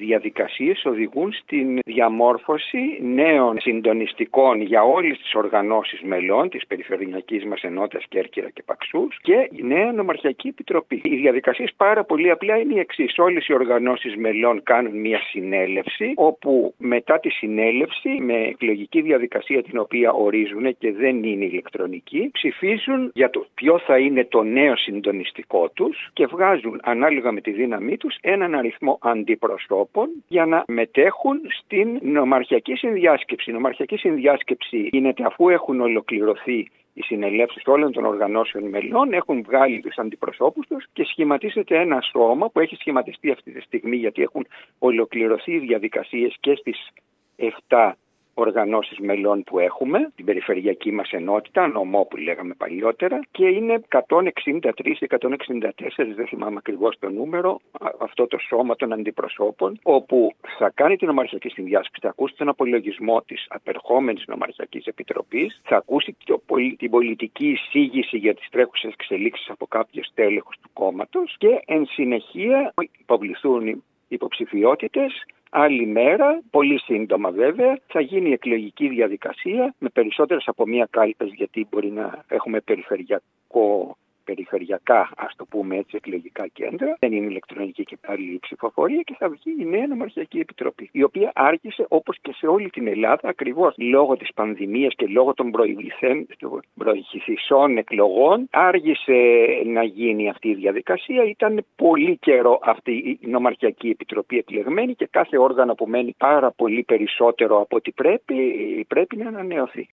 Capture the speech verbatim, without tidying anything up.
διαδικασίες οδηγούν στην διαμόρφωση νέων συντονιστικών για όλες τις οργανώσεις μελών της Περιφερειακής μας Ενότητας Κέρκυρα και Παξούς και η νέα νομαρχιακή επιτροπή. Οι διαδικασίες πάρα πολύ απλά είναι οι εξής. Όλες οι οργανώσεις μελών κάνουν μια συνέλευση, όπου μετά τη συνέλευση, με εκλογική διαδικασία την οποία ορίζουν και δεν είναι ηλεκτρονική, ψηφίζουν για το ποιο θα είναι το νέο συντονιστικό τους και βγάζουν ανάλογα με τη δύναμή τους έναν αριθμό αντιπροσώπων για να μετέχουν στην νομαρχιακή συνδιάσκεψη. Η νομαρχιακή συνδιάσκεψη γίνεται αφού έχουν ολοκληρωθεί οι συνελεύσεις όλων των οργανώσεων μελών, έχουν βγάλει τους αντιπροσώπους τους και σχηματίζεται ένα σώμα που έχει σχηματιστεί αυτή τη στιγμή, γιατί έχουν ολοκληρωθεί οι διαδικασίες και στις εφτά οργανώσεις μελών που έχουμε, την περιφερειακή μας ενότητα, νομό που λέγαμε παλιότερα, και είναι εκατόν εξήντα τρεις εκατόν εξήντα τέσσερα, δεν θυμάμαι ακριβώς το νούμερο, αυτό το σώμα των αντιπροσώπων, όπου θα κάνει την νομαρχιακή συνδιάσκεψη, θα ακούσει τον απολογισμό της απερχόμενης νομαρχιακής επιτροπής, θα ακούσει την πολιτική εισήγηση για τις τρέχουσες εξελίξεις από κάποιος τέλεχος του κόμματος και εν συνεχεία υποβληθούν οι υποψηφιότητες. Άλλη μέρα, πολύ σύντομα βέβαια, θα γίνει η εκλογική διαδικασία με περισσότερες από μία κάλπες, γιατί μπορεί να έχουμε περιφερειακό, περιφερειακά, ας το πούμε έτσι, εκλογικά κέντρα. Δεν είναι ηλεκτρονική και πάλι η ψηφοφορία και θα βγει η νέα νομαρχιακή επιτροπή, η οποία άρχισε όπως και σε όλη την Ελλάδα, ακριβώς λόγω της πανδημίας και λόγω των προηγηθισών εκλογών, άργησε να γίνει αυτή η διαδικασία. Ήταν πολύ καιρό αυτή η νομαρχιακή επιτροπή εκλεγμένη και κάθε όργανο που μένει πάρα πολύ περισσότερο από ό,τι πρέπει, πρέπει να ανανεωθεί.